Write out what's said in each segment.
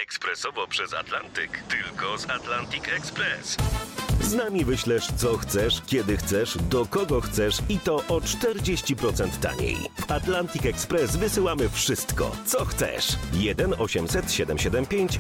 Ekspresowo przez Atlantyk. Tylko z Atlantic Express. Z nami wyślesz co chcesz, kiedy chcesz, do kogo chcesz i to o 40% taniej. W Atlantic Express wysyłamy wszystko, co chcesz. 1 800 775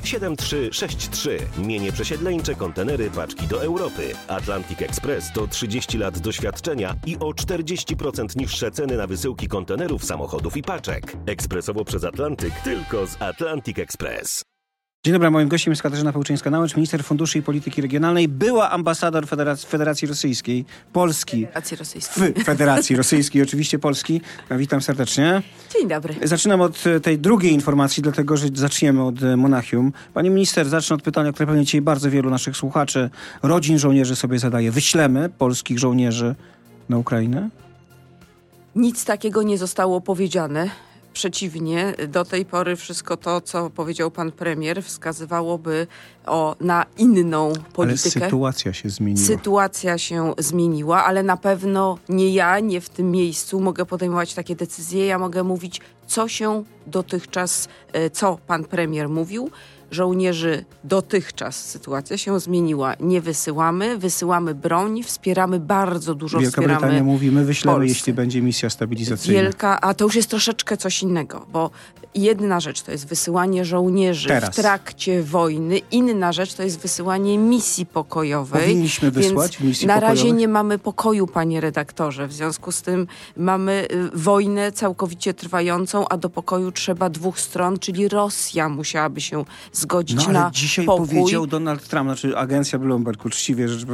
7363. Mienie przesiedleńcze, kontenery, paczki do Europy. Atlantic Express to 30 lat doświadczenia i o 40% niższe ceny na wysyłki kontenerów, samochodów i paczek. Ekspresowo przez Atlantyk, tylko z Atlantic Express. Dzień dobry, moim gościem jest Katarzyna Pełczyńska-Nałęcz, minister funduszy i polityki regionalnej, była ambasador Federacji Rosyjskiej, Polski. W Federacji Rosyjskiej, oczywiście Polski. Witam serdecznie. Dzień dobry. Zaczynam od tej drugiej informacji, dlatego że zaczniemy od Monachium. Pani minister, zacznę od pytania, które pewnie dzisiaj bardzo wielu naszych słuchaczy, rodzin żołnierzy sobie zadaje. Wyślemy polskich żołnierzy na Ukrainę? Nic takiego nie zostało powiedziane. Przeciwnie, do tej pory wszystko to, co powiedział pan premier, wskazywałoby na inną politykę. Ale sytuacja się zmieniła. Sytuacja się zmieniła, ale na pewno nie ja, nie w tym miejscu mogę podejmować takie decyzje. Ja mogę mówić, co się dotychczas, co pan premier mówił. Żołnierzy dotychczas sytuacja się zmieniła. Nie wysyłamy broń, wspieramy bardzo dużo. Wielka Brytania mówi, my wyślemy, Polsce. jeśli będzie misja stabilizacyjna. A to już jest troszeczkę coś innego, bo jedna rzecz to jest wysyłanie żołnierzy w trakcie wojny, inna rzecz to jest wysyłanie misji pokojowej. Powinniśmy wysłać misji pokojowej? Na razie nie mamy pokoju, panie redaktorze. W związku z tym mamy wojnę całkowicie trwającą, a do pokoju trzeba dwóch stron, czyli Rosja musiałaby się zgodzić na dzisiaj pokój. Powiedział Donald Trump, znaczy agencja Bloomberg, uczciwie rzecz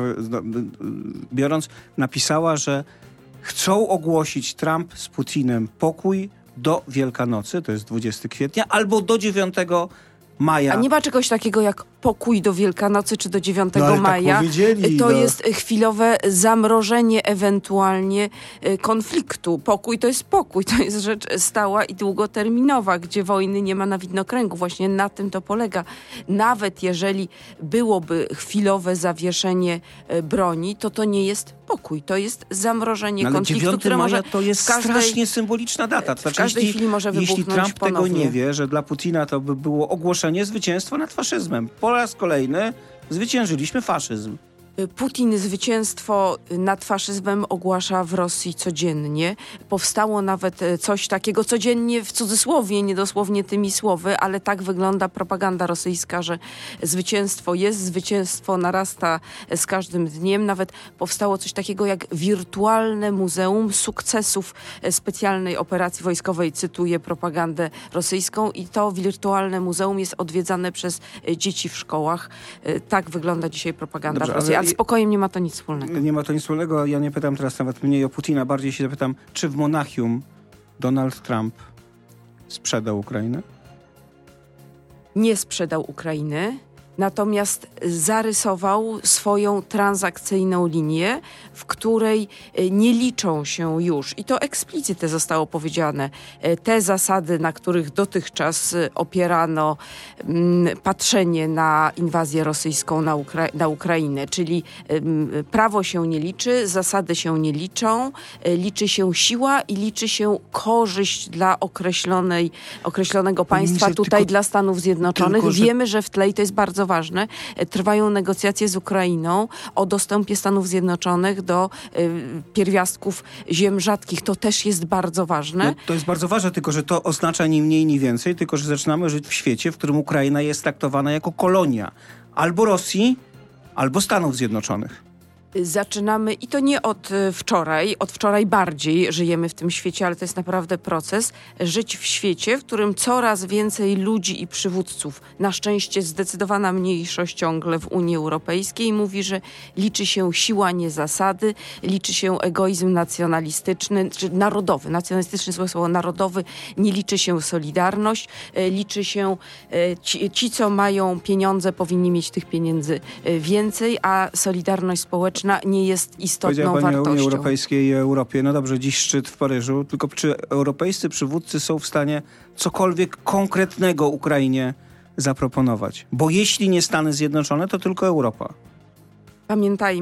biorąc, napisała, że chcą ogłosić Trump z Putinem pokój do Wielkanocy, to jest 20 kwietnia, albo do 9 maja. A nie ma czegoś takiego jak pokój do Wielkanocy czy do 9 maja. Tak powiedzieli, to jest chwilowe zamrożenie ewentualnie konfliktu. Pokój to jest pokój, to jest rzecz stała i długoterminowa, gdzie wojny nie ma na widnokręgu. Właśnie na tym to polega. Nawet jeżeli byłoby chwilowe zawieszenie broni, to nie jest pokój, to jest zamrożenie konfliktu, które maja może to jest strasznie symboliczna data. W każdej chwili może wybuchnąć jeśli Trump ponownie. tego nie wie, że dla Putina to by było ogłoszenie zwycięstwa nad faszyzmem. Po raz kolejny zwyciężyliśmy faszyzm. Putin zwycięstwo nad faszyzmem ogłasza w Rosji codziennie. Powstało nawet coś takiego codziennie w cudzysłowie, niedosłownie tymi słowy, ale tak wygląda propaganda rosyjska, że zwycięstwo narasta z każdym dniem. Nawet powstało coś takiego jak wirtualne muzeum sukcesów specjalnej operacji wojskowej. Cytuję propagandę rosyjską i to wirtualne muzeum jest odwiedzane przez dzieci w szkołach. Tak wygląda dzisiaj propaganda w Rosji. Ale z pokojem nie ma to nic wspólnego. Nie ma to nic wspólnego. Ja nie pytam teraz nawet mniej o Putina, bardziej się zapytam, czy w Monachium Donald Trump sprzedał Ukrainę? Nie sprzedał Ukrainy, natomiast zarysował swoją transakcyjną linię, w której nie liczą się już, i to eksplicyte zostało powiedziane, te zasady, na których dotychczas opierano patrzenie na inwazję rosyjską na Ukrainę, czyli prawo się nie liczy, zasady się nie liczą, liczy się siła i liczy się korzyść dla określonego państwa, tutaj dla Stanów Zjednoczonych. Wiemy, że w tle, i to jest bardzo ważne, trwają negocjacje z Ukrainą o dostępie Stanów Zjednoczonych do pierwiastków ziem rzadkich. To też jest bardzo ważne. No, to jest bardzo ważne, tylko że to oznacza ni mniej, ni więcej, tylko że zaczynamy żyć w świecie, w którym Ukraina jest traktowana jako kolonia albo Rosji, albo Stanów Zjednoczonych. Zaczynamy, i to nie od wczoraj bardziej żyjemy w tym świecie, ale to jest naprawdę proces, żyć w świecie, w którym coraz więcej ludzi i przywódców, na szczęście zdecydowana mniejszość ciągle w Unii Europejskiej, mówi, że liczy się siła, nie zasady, liczy się egoizm nacjonalistyczny, czy narodowy, nacjonalistyczny złe słowo, narodowy, nie liczy się solidarność, liczy się ci, co mają pieniądze, powinni mieć tych pieniędzy więcej, a solidarność społeczna nie jest istotną wartością. Powiedziała pani o Unii Europejskiej i Europie. No dobrze, dziś szczyt w Paryżu. Tylko czy europejscy przywódcy są w stanie cokolwiek konkretnego Ukrainie zaproponować? Bo jeśli nie Stany Zjednoczone, to tylko Europa. Pamiętajmy,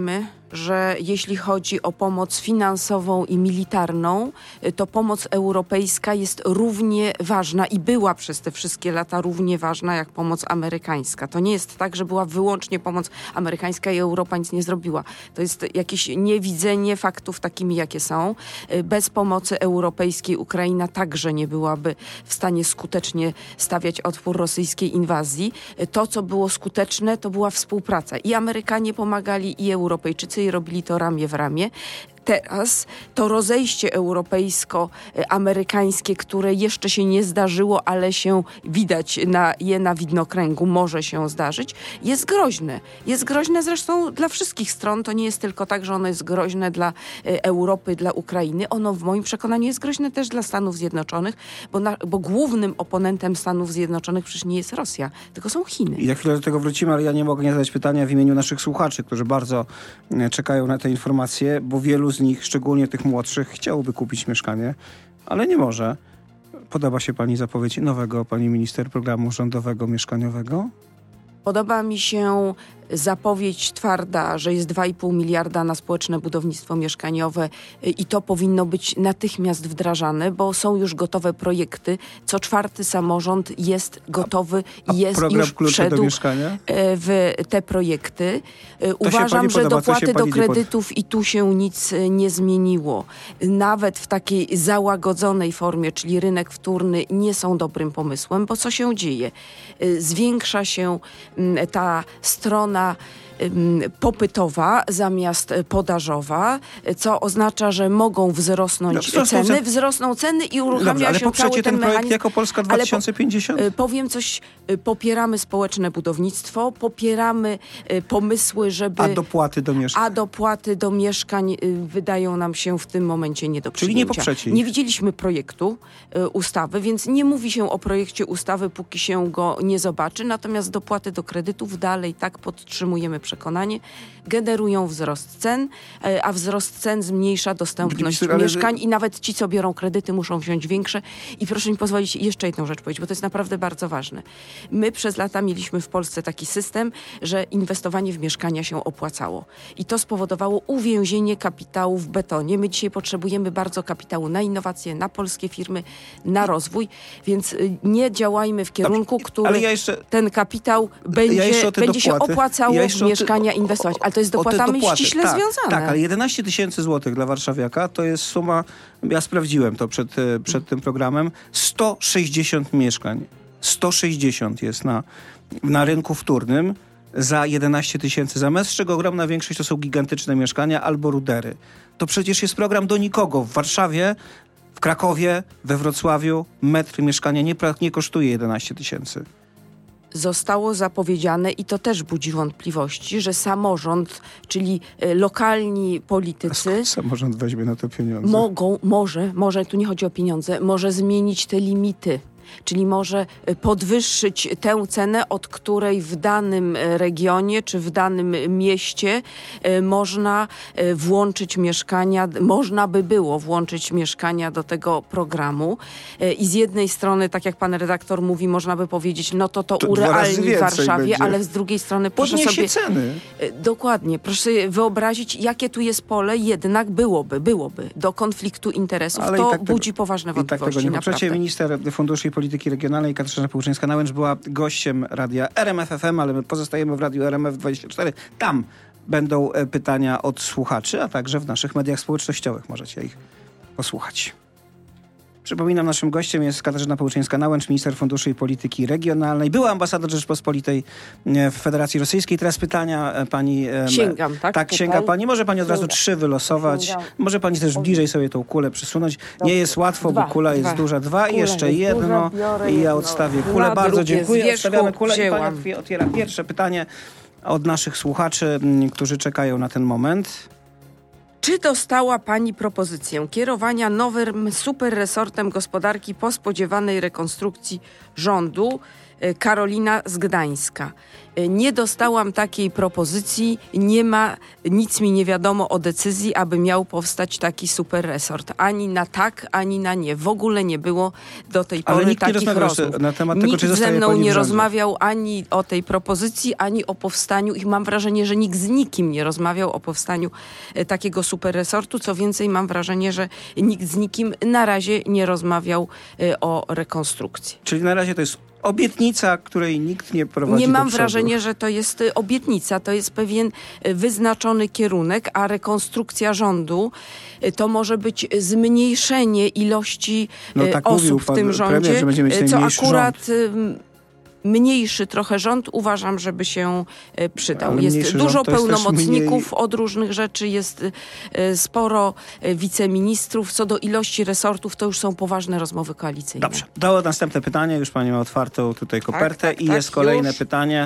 że jeśli chodzi o pomoc finansową i militarną, to pomoc europejska jest równie ważna i była przez te wszystkie lata równie ważna jak pomoc amerykańska. To nie jest tak, że była wyłącznie pomoc amerykańska i Europa nic nie zrobiła. To jest jakieś niewidzenie faktów takimi, jakie są. Bez pomocy europejskiej Ukraina także nie byłaby w stanie skutecznie stawiać odpór rosyjskiej inwazji. To, co było skuteczne, to była współpraca. I Amerykanie pomagali, i Europejczycy, i robili to ramię w ramię. Teraz to rozejście europejsko-amerykańskie, które jeszcze się nie zdarzyło, ale się widać na widnokręgu, może się zdarzyć, jest groźne. Jest groźne zresztą dla wszystkich stron. To nie jest tylko tak, że ono jest groźne dla Europy, dla Ukrainy. Ono w moim przekonaniu jest groźne też dla Stanów Zjednoczonych, bo głównym oponentem Stanów Zjednoczonych przecież nie jest Rosja, tylko są Chiny. I za chwilę do tego wrócimy, ale ja nie mogę nie zadać pytania w imieniu naszych słuchaczy, którzy bardzo czekają na te informacje, bo wielu z nich, szczególnie tych młodszych, chciałoby kupić mieszkanie, ale nie może. Podoba się pani zapowiedź nowego, pani minister, programu rządowego mieszkaniowego? Podoba mi się zapowiedź twarda, że jest 2,5 miliarda na społeczne budownictwo mieszkaniowe i to powinno być natychmiast wdrażane, bo są już gotowe projekty. Co 4. samorząd jest gotowy i jest już wszedł w te projekty. Uważam, że dopłaty do kredytów i tu się nic nie zmieniło. Nawet w takiej załagodzonej formie, czyli rynek wtórny, nie są dobrym pomysłem, bo co się dzieje? Zwiększa się ta strona popytowa zamiast podażowa, co oznacza, że mogą wzrosnąć ceny. Wzrosną ceny i uruchamia się cały ten projekt jako Polska 2050? Powiem coś, popieramy społeczne budownictwo, popieramy pomysły, żeby... A dopłaty do mieszkań? A dopłaty do mieszkań wydają nam się w tym momencie nie do przyjęcia. Czyli nie poprzecie? Nie widzieliśmy projektu ustawy, więc nie mówi się o projekcie ustawy, póki się go nie zobaczy. Natomiast dopłaty do kredytów dalej tak podtrzymujemy przekonanie, generują wzrost cen, a wzrost cen zmniejsza dostępność mieszkań i nawet ci, co biorą kredyty, muszą wziąć większe. I proszę mi pozwolić jeszcze jedną rzecz powiedzieć, bo to jest naprawdę bardzo ważne. My przez lata mieliśmy w Polsce taki system, że inwestowanie w mieszkania się opłacało. I to spowodowało uwięzienie kapitału w betonie. My dzisiaj potrzebujemy bardzo kapitału na innowacje, na polskie firmy, na rozwój, więc nie kierunku, który ten kapitał będzie się opłacało w mieszkania inwestować. Ale to jest dopłatami ściśle związane. Tak, ale 11 000 złotych dla warszawiaka to jest suma, ja sprawdziłem to przed tym programem, 160 mieszkań. 160 jest na rynku wtórnym za 11 000 zamiast, z czego ogromna większość to są gigantyczne mieszkania albo rudery. To przecież jest program do nikogo. W Warszawie, w Krakowie, we Wrocławiu metr mieszkania nie kosztuje 11 000. Zostało zapowiedziane i to też budzi wątpliwości, że samorząd, czyli lokalni politycy... A skąd samorząd weźmie na to pieniądze? Może, tu nie chodzi o pieniądze, może zmienić te limity. Czyli może podwyższyć tę cenę, od której w danym regionie czy w danym mieście można włączyć mieszkania, można by było włączyć mieszkania do tego programu. I z jednej strony, tak jak pan redaktor mówi, można by powiedzieć, no to urealni w Warszawie, będzie. Ale z drugiej strony proszę sobie... ceny. Dokładnie. Proszę sobie wyobrazić, jakie tu jest pole, jednak byłoby do konfliktu interesów. Ale to budzi poważne wątpliwości. I tak tego nie poprzecie. Minister Funduszy i Polityki Regionalnej Katarzyna Pełczyńska-Nałęcz była gościem radia RMF FM, ale my pozostajemy w radiu RMF24. Tam będą pytania od słuchaczy, a także w naszych mediach społecznościowych. Możecie ich posłuchać. Przypominam, naszym gościem jest Katarzyna Pełczyńska-Nałęcz, minister Funduszy i Polityki Regionalnej. Była ambasador Rzeczpospolitej w Federacji Rosyjskiej. Teraz pytania pani... Sięgam, tak? Tak, sięga pani. Może pani od razu 3 wylosować. Sięgam. Może pani też bliżej sobie tą kulę przysunąć. Nie jest łatwo, bo kula jest duża. 2 i jeszcze jedno. I ja odstawię kulę. Bardzo dziękuję. Odstawiamy kulę i pani otwiera pierwsze pytanie od naszych słuchaczy, którzy czekają na ten moment. Czy dostała pani propozycję kierowania nowym superresortem gospodarki po spodziewanej rekonstrukcji rządu? Karolina z Gdańska. Nie dostałam takiej propozycji, nic mi nie wiadomo o decyzji, aby miał powstać taki super resort. Ani na tak, ani na nie. W ogóle nie było do tej pory takich rozmów. Na temat tego, nikt czy ze mną pani nie w rządzie. rozmawiał ani o tej propozycji, ani o powstaniu. I mam wrażenie, że nikt z nikim nie rozmawiał o powstaniu takiego super resortu. Co więcej, mam wrażenie, że nikt z nikim na razie nie rozmawiał o rekonstrukcji. Czyli na razie to jest obietnica, której nikt nie prowadzi Nie do mam przodu. wrażenia, że to jest obietnica, to jest pewien wyznaczony kierunek, a rekonstrukcja rządu to może być zmniejszenie ilości tak mówił osób w pan tym premier, rządzie, że będzie mieć co najmniejszy akurat mniejszy trochę rząd uważam, żeby się przydał. Ale Jest mniejszy dużo rząd to jest też pełnomocników od różnych rzeczy, jest sporo wiceministrów. Co do ilości resortów, to już są poważne rozmowy koalicyjne. Dobrze. Do następne pytanie. Już pani ma otwartą tutaj kopertę tak, i jest kolejne już. pytanie.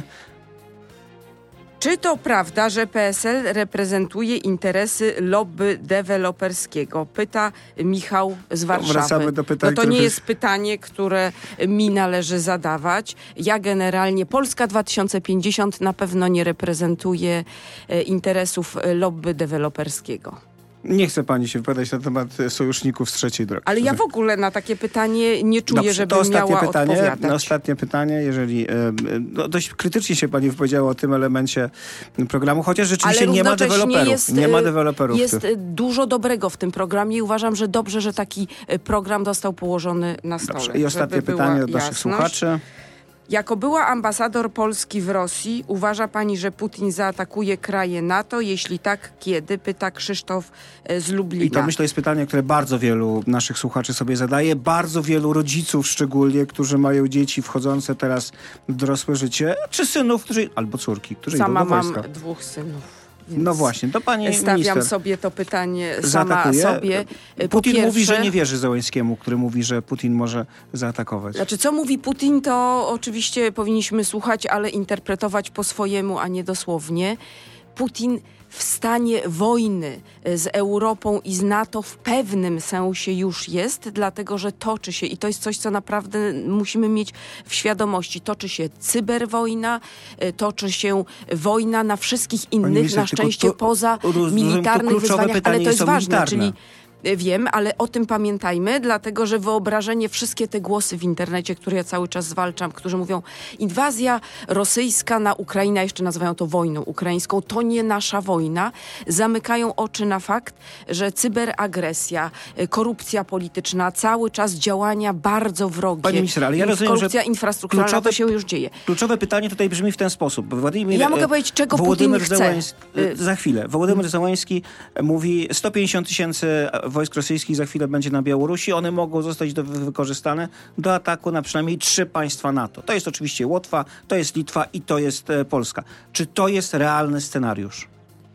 Czy to prawda, że PSL reprezentuje interesy lobby deweloperskiego? Pyta Michał z Warszawy. Wracamy do pytań, No to które nie byś- jest pytanie, które mi należy zadawać. Ja generalnie, Polska 2050 na pewno nie reprezentuje interesów lobby deweloperskiego. Nie chce pani się wypowiadać na temat sojuszników z trzeciej drogi. Ale ja w ogóle na takie pytanie nie czuję, Dobrze, żebym to ostatnie miała pytanie. odpowiadać. Ostatnie pytanie, jeżeli dość krytycznie się pani wypowiedziała o tym elemencie programu, chociaż rzeczywiście Ale nie ma równocześnie deweloperów. Nie ma deweloperów. Jest dużo dobrego w tym programie i uważam, że dobrze, że taki program został położony na stole. Dobrze. I ostatnie żeby była pytanie od naszych jasność. słuchaczy. Jako była ambasador Polski w Rosji, uważa pani, że Putin zaatakuje kraje NATO? Jeśli tak, kiedy? Pyta Krzysztof z Lublina. I to myślę jest pytanie, które bardzo wielu naszych słuchaczy sobie zadaje. Bardzo wielu rodziców szczególnie, którzy mają dzieci wchodzące teraz w dorosłe życie, czy synów, albo córki, którzy Sama idą do wojska. mam 2 synów. Więc No właśnie, to pani stawiam minister sobie to pytanie sama zaatakuje. sobie. Po Putin pierwsze, mówi, że nie wierzy Zełenskiemu, który mówi, że Putin może zaatakować. Znaczy, co mówi Putin, to oczywiście powinniśmy słuchać, ale interpretować po swojemu, a nie dosłownie. Putin w stanie wojny z Europą i z NATO w pewnym sensie już jest, dlatego że toczy się, i to jest coś, co naprawdę musimy mieć w świadomości, toczy się cyberwojna, toczy się wojna na wszystkich innych, minister, na tylko szczęście to- poza rozumiem, to militarnych kluczowe wyzwaniach, ale pytanie to jest są ważne, militarne. czyli wiem, ale o tym pamiętajmy, dlatego że wyobrażenie, wszystkie te głosy w internecie, które ja cały czas zwalczam, którzy mówią, inwazja rosyjska na Ukrainę, jeszcze nazywają to wojną ukraińską, to nie nasza wojna, zamykają oczy na fakt, że cyberagresja, korupcja polityczna, cały czas działania bardzo wrogie. Pani minister, ale ja rozumiem, korupcja że infrastrukturalna, to się już dzieje. Kluczowe pytanie tutaj brzmi w ten sposób. Władimir, Ja mogę powiedzieć, czego Wołodymyr Putin chce. Za chwilę. Wołodymyr Zełenski mówi, 150 000 wojsk rosyjskich za chwilę będzie na Białorusi. One mogą zostać wykorzystane do ataku na przynajmniej 3 państwa NATO. To jest oczywiście Łotwa, to jest Litwa i to jest Polska. Czy to jest realny scenariusz?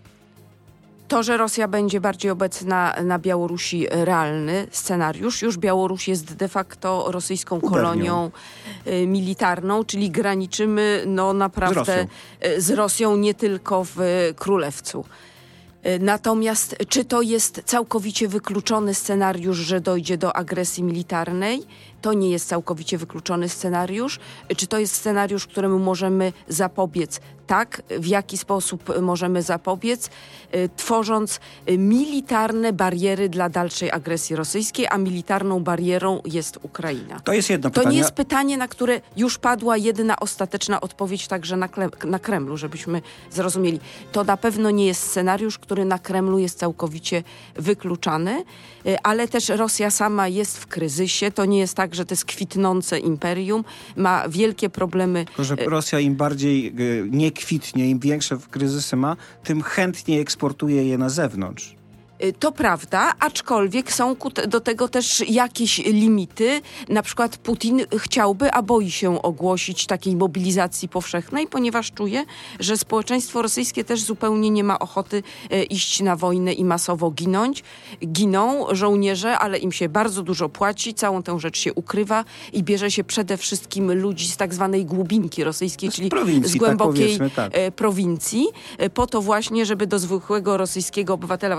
To, że Rosja będzie bardziej obecna na Białorusi, realny scenariusz. Już Białoruś jest de facto rosyjską kolonią militarną, czyli graniczymy naprawdę z Rosją, nie tylko w Królewcu. Natomiast czy to jest całkowicie wykluczony scenariusz, że dojdzie do agresji militarnej? To nie jest całkowicie wykluczony scenariusz. Czy to jest scenariusz, któremu możemy zapobiec? Tak. W jaki sposób możemy zapobiec? Tworząc militarne bariery dla dalszej agresji rosyjskiej, a militarną barierą jest Ukraina. To jest jedno To pytanie. nie jest pytanie, na które już padła jedyna ostateczna odpowiedź także na Kremlu, żebyśmy zrozumieli. To na pewno nie jest scenariusz, który na Kremlu jest całkowicie wykluczany, ale też Rosja sama jest w kryzysie. To nie jest tak, że to jest kwitnące imperium. Ma wielkie problemy. Tylko, że Rosja im bardziej nie kwitnie, im większe kryzysy ma, tym chętniej eksportuje je na zewnątrz. To prawda, aczkolwiek są do tego też jakieś limity. Na przykład Putin chciałby, a boi się ogłosić takiej mobilizacji powszechnej, ponieważ czuje, że społeczeństwo rosyjskie też zupełnie nie ma ochoty iść na wojnę i masowo ginąć. Giną żołnierze, ale im się bardzo dużo płaci, całą tę rzecz się ukrywa i bierze się przede wszystkim ludzi z tak zwanej głubinki rosyjskiej, czyli prowincji, z głębokiej tak powiedzmy, tak. prowincji, po to właśnie, żeby do zwykłego rosyjskiego obywatela, właściwie obywatel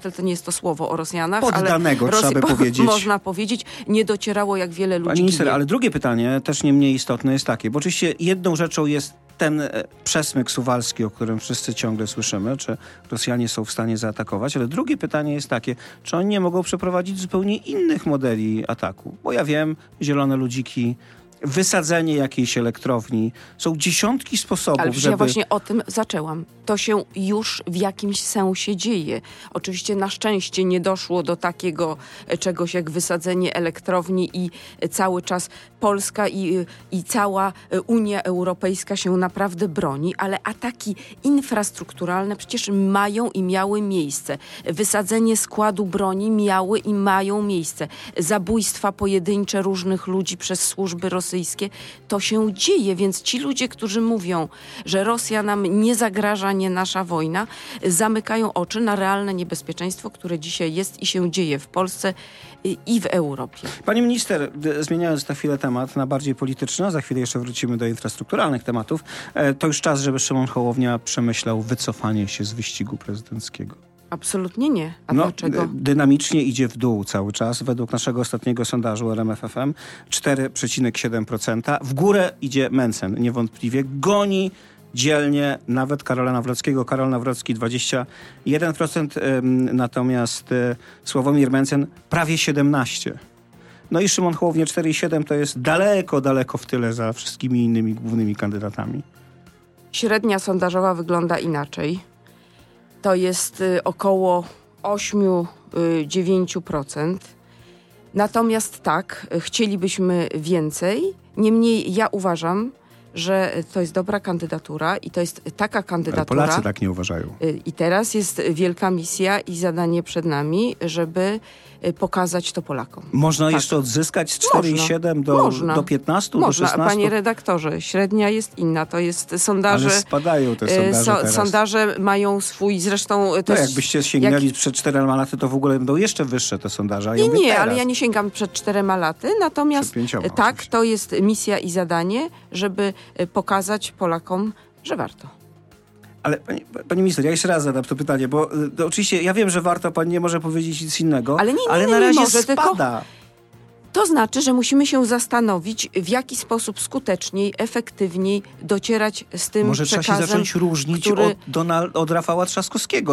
myślę, to nie jest to słowo o Rosjanach, Poddanego, ale trzeba by powiedzieć. można powiedzieć, nie docierało, jak wiele ludzi Pani minister, ginie. ale drugie pytanie, też nie mniej istotne, jest takie, bo oczywiście jedną rzeczą jest ten przesmyk suwalski, o którym wszyscy ciągle słyszymy, czy Rosjanie są w stanie zaatakować, ale drugie pytanie jest takie, czy oni nie mogą przeprowadzić zupełnie innych modeli ataku? Bo ja wiem, zielone ludziki, wysadzenie jakiejś elektrowni, są dziesiątki sposobów, Ale przecież żeby... ja właśnie o tym zaczęłam. To się już w jakimś sensie dzieje. Oczywiście na szczęście nie doszło do takiego czegoś jak wysadzenie elektrowni i cały czas Polska i cała Unia Europejska się naprawdę broni, ale ataki infrastrukturalne przecież mają i miały miejsce. Wysadzenie składu broni miały i mają miejsce. Zabójstwa pojedyncze różnych ludzi przez służby rosyjskie, to się dzieje, więc ci ludzie, którzy mówią, że Rosja nam nie zagraża, nie nasza wojna, zamykają oczy na realne niebezpieczeństwo, które dzisiaj jest i się dzieje w Polsce i w Europie. Pani minister, zmieniając na chwilę temat na bardziej polityczny, a za chwilę jeszcze wrócimy do infrastrukturalnych tematów, to już czas, żeby Szymon Hołownia przemyślał wycofanie się z wyścigu prezydenckiego. Absolutnie nie. A dlaczego? Dynamicznie idzie w dół cały czas. Według naszego ostatniego sondażu RMFFM 4,7%. W górę idzie Mencen, niewątpliwie. Goni dzielnie nawet Karola Nawrockiego. Karol Nawrocki 21%, natomiast Sławomir Mencen prawie 17%. No i Szymon Hołownia 4,7% to jest daleko, daleko w tyle za wszystkimi innymi głównymi kandydatami. Średnia sondażowa wygląda inaczej. To jest około 8-9%. Natomiast tak, chcielibyśmy więcej. Niemniej ja uważam, że to jest dobra kandydatura i to jest taka kandydatura... Ale Polacy tak nie uważają. I teraz jest wielka misja i zadanie przed nami, żeby pokazać to Polakom. Można jeszcze odzyskać z 4,7 do 15, do 16? Panie redaktorze, średnia jest inna. To jest sondaże... Ale spadają te sondaże teraz. Sondaże mają swój, zresztą... To jest, jakbyście sięgnęli przed 4 laty, to w ogóle będą jeszcze wyższe te sondaże. Ale ja nie sięgam przed 4 laty. Natomiast przed 5, tak, oczywiście. to jest misja i zadanie, żeby pokazać Polakom, że warto. Ale pani minister, ja jeszcze raz zadam to pytanie, bo oczywiście ja wiem, że warto, pani nie może powiedzieć nic innego, ale na razie może, spada. To znaczy, że musimy się zastanowić, w jaki sposób skuteczniej, efektywniej docierać z tym może przekazem. Może trzeba się zacząć różnić od Rafała Trzaskowskiego.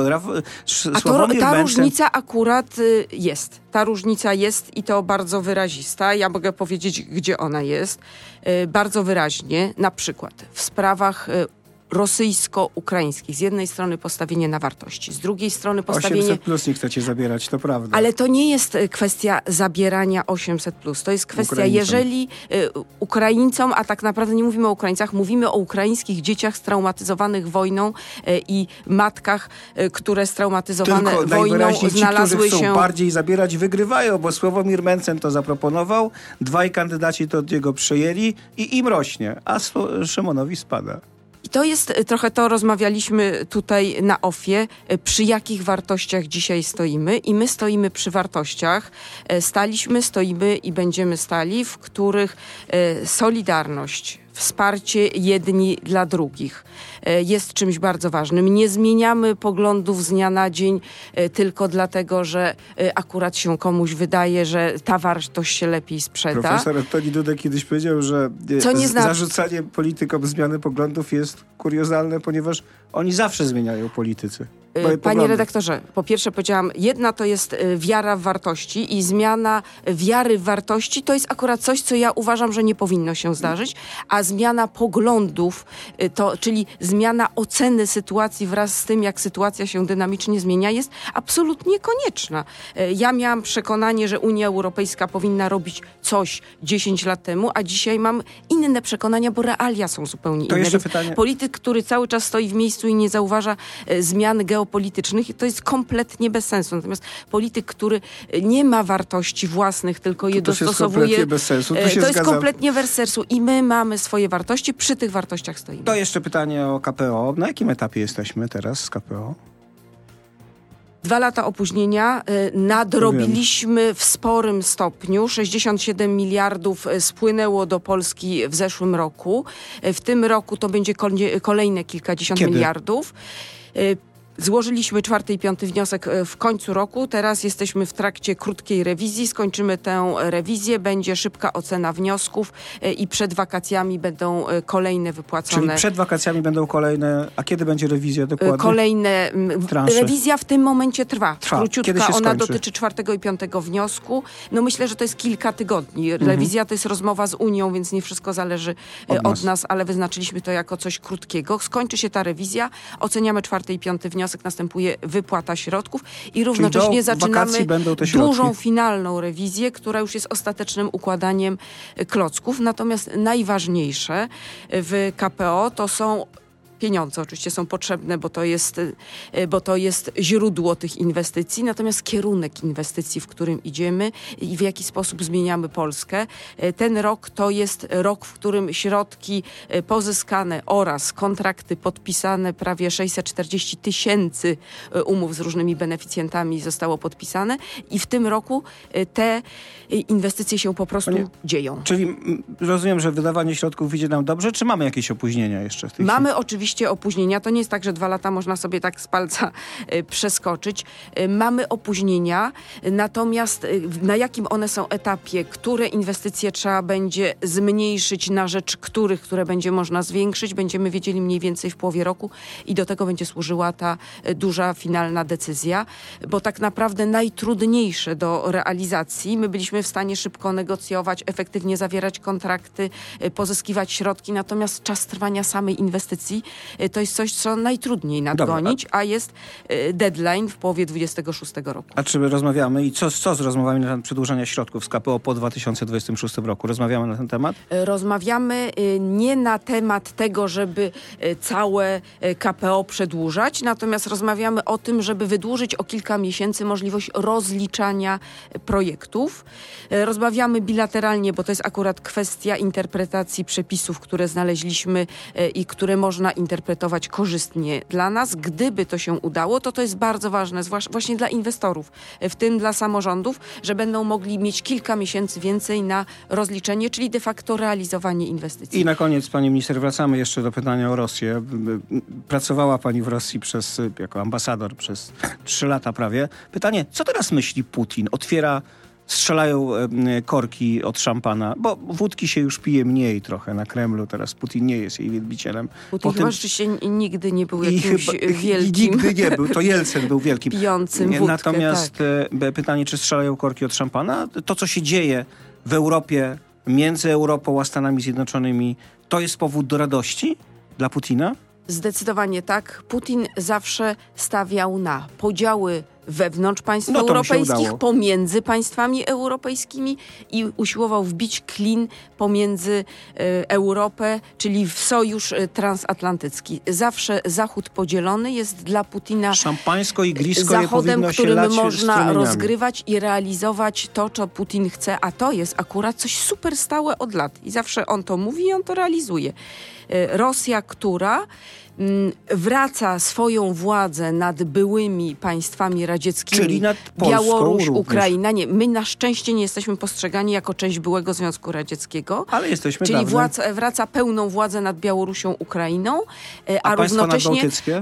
Ta różnica akurat jest. Ta różnica jest i to bardzo wyrazista. Ja mogę powiedzieć, gdzie ona jest. Bardzo wyraźnie, na przykład w sprawach rosyjsko-ukraińskich. Z jednej strony postawienie na wartości, z drugiej strony postawienie... 800+ nie chcecie zabierać, to prawda. Ale to nie jest kwestia zabierania 800+. To jest kwestia, jeżeli Ukraińcom, a tak naprawdę nie mówimy o Ukraińcach, mówimy o ukraińskich dzieciach straumatyzowanych wojną i matkach, które straumatyzowane wojną znalazły ci, którzy się... chcą bardziej zabierać, wygrywają, bo Sławomir Mencen to zaproponował, 2 kandydaci to od niego przejęli i im rośnie, a Szymonowi spada. I to jest trochę to, rozmawialiśmy tutaj na OFF-ie, przy jakich wartościach dzisiaj stoimy. I my stoimy przy wartościach, stoimy i będziemy stali, w których solidarność, wsparcie jedni dla drugich jest czymś bardzo ważnym. Nie zmieniamy poglądów z dnia na dzień tylko dlatego, że akurat się komuś wydaje, że ta wartość się lepiej sprzeda. Profesor Antoni Dudek kiedyś powiedział, że zarzucanie politykom zmiany poglądów jest kuriozalne, ponieważ oni zawsze zmieniają politycy. Panie redaktorze, po pierwsze powiedziałam, jedna to jest wiara w wartości i zmiana wiary w wartości to jest akurat coś, co ja uważam, że nie powinno się zdarzyć, a zmiana poglądów, czyli zmiana oceny sytuacji wraz z tym, jak sytuacja się dynamicznie zmienia, jest absolutnie konieczna. Ja miałam przekonanie, że Unia Europejska powinna robić coś 10 lat temu, a dzisiaj mam inne przekonania, bo realia są zupełnie inne. Jeszcze pytanie. Polityk, który cały czas stoi w miejscu i nie zauważa zmian geopolitycznych, to jest kompletnie bez sensu. Natomiast polityk, który nie ma wartości własnych, tylko je dostosowuje, jest kompletnie bez sensu. To jest kompletnie bez sensu. I my mamy swoje wartości, przy tych wartościach stoimy. To jeszcze pytanie o KPO. Na jakim etapie jesteśmy teraz z KPO? 2 lata opóźnienia. Nadrobiliśmy w sporym stopniu. 67 miliardów spłynęło do Polski w zeszłym roku. W tym roku to będzie kolejne kilkadziesiąt miliardów. Złożyliśmy 4. i 5. wniosek w końcu roku. Teraz jesteśmy w trakcie krótkiej rewizji. Skończymy tę rewizję. Będzie szybka ocena wniosków i przed wakacjami będą kolejne wypłacone. Czyli przed wakacjami będą kolejne. A kiedy będzie rewizja dokładnie? Kolejne. Transze. Rewizja w tym momencie trwa. Króciutka. Kiedy się Ona skończy? dotyczy 4. i 5. wniosku. No myślę, że to jest kilka tygodni. Rewizja to jest rozmowa z Unią, więc nie wszystko zależy od nas, ale wyznaczyliśmy to jako coś krótkiego. Skończy się ta rewizja, oceniamy 4. i 5. wniosek, następuje wypłata środków i równocześnie zaczynamy dużą, finalną rewizję, która już jest ostatecznym układaniem klocków. Natomiast najważniejsze w KPO to są pieniądze. Oczywiście są potrzebne, bo to jest źródło tych inwestycji, natomiast kierunek inwestycji, w którym idziemy i w jaki sposób zmieniamy Polskę. Ten rok to jest rok, w którym środki pozyskane oraz kontrakty podpisane, prawie 640 000 umów z różnymi beneficjentami zostało podpisane i w tym roku te inwestycje się po prostu dzieją. Czyli rozumiem, że wydawanie środków idzie nam dobrze, czy mamy jakieś opóźnienia jeszcze w tej chwili? Mamy oczywiście opóźnienia. To nie jest tak, że 2 lata można sobie tak z palca przeskoczyć. Mamy opóźnienia, natomiast na jakim one są etapie, które inwestycje trzeba będzie zmniejszyć na rzecz które będzie można zwiększyć, będziemy wiedzieli mniej więcej w połowie roku i do tego będzie służyła ta duża, finalna decyzja, bo tak naprawdę najtrudniejsze do realizacji, my byliśmy w stanie szybko negocjować, efektywnie zawierać kontrakty, pozyskiwać środki, natomiast czas trwania samej inwestycji to jest coś, co najtrudniej nadgonić, a jest deadline w połowie 26 roku. A czy rozmawiamy i co z rozmowami na temat przedłużania środków z KPO po 2026 roku? Rozmawiamy na ten temat? Rozmawiamy nie na temat tego, żeby całe KPO przedłużać, natomiast rozmawiamy o tym, żeby wydłużyć o kilka miesięcy możliwość rozliczania projektów. Rozmawiamy bilateralnie, bo to jest akurat kwestia interpretacji przepisów, które znaleźliśmy i które można interpretować korzystnie dla nas. Gdyby to się udało, to jest bardzo ważne, zwłaszcza właśnie dla inwestorów, w tym dla samorządów, że będą mogli mieć kilka miesięcy więcej na rozliczenie, czyli de facto realizowanie inwestycji. I na koniec, pani minister, wracamy jeszcze do pytania o Rosję. Pracowała pani w Rosji jako ambasador przez 3 lata prawie. Pytanie, co teraz myśli Putin? Strzelają korki od szampana, bo wódki się już pije mniej trochę na Kremlu. Teraz Putin nie jest jej wielbicielem. Putin chyba rzeczywiście nigdy nie był jakimś wielkim... Nigdy nie był. To Jelcyn był wielkim. Pijącym wódkę, natomiast pytanie, czy strzelają korki od szampana? To, co się dzieje w Europie, między Europą a Stanami Zjednoczonymi, to jest powód do radości dla Putina? Zdecydowanie tak. Putin zawsze stawiał na podziały wewnątrz państw europejskich, pomiędzy państwami europejskimi i usiłował wbić klin pomiędzy Europę, czyli w sojusz transatlantycki. Zawsze Zachód podzielony jest dla Putina szampańsko-igrisko zachodem, którym można rozgrywać i realizować to, co Putin chce, a to jest akurat coś super stałe od lat. I zawsze on to mówi i on to realizuje. Rosja, która wraca swoją władzę nad byłymi państwami radzieckimi, czyli nad Polską Białoruś, również. Ukraina. Nie, my na szczęście nie jesteśmy postrzegani jako część byłego Związku Radzieckiego. Ale jesteśmy czyli wraca pełną władzę nad Białorusią, Ukrainą, a równocześnie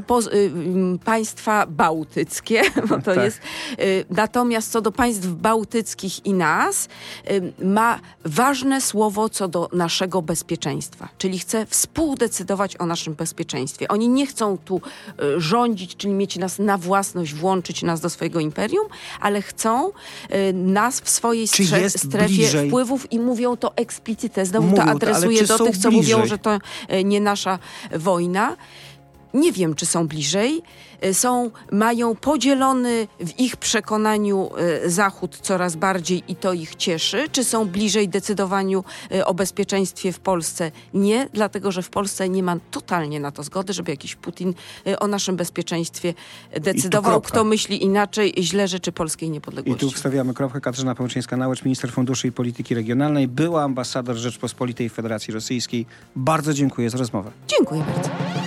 państwa bałtyckie, bo to jest. Natomiast co do państw bałtyckich i nas, ma ważne słowo co do naszego bezpieczeństwa. Czyli chce współdecydować o naszym bezpieczeństwie. Oni nie chcą tu rządzić, czyli mieć nas na własność, włączyć nas do swojego imperium, ale chcą nas w swojej strefie wpływów i mówią to eksplicite. Znowu to adresuje do tych, co mówią, że to nie nasza wojna. Nie wiem, czy są bliżej. Mają podzielony w ich przekonaniu Zachód coraz bardziej i to ich cieszy. Czy są bliżej decydowaniu o bezpieczeństwie w Polsce? Nie, dlatego że w Polsce nie ma totalnie na to zgody, żeby jakiś Putin o naszym bezpieczeństwie decydował. Kto myśli inaczej, źle życzy polskiej niepodległości. I tu wstawiamy kropkę. Katarzyna Pełczyńska-Nałęcz, minister funduszy i polityki regionalnej, była ambasador Rzeczpospolitej w Federacji Rosyjskiej. Bardzo dziękuję za rozmowę. Dziękuję bardzo.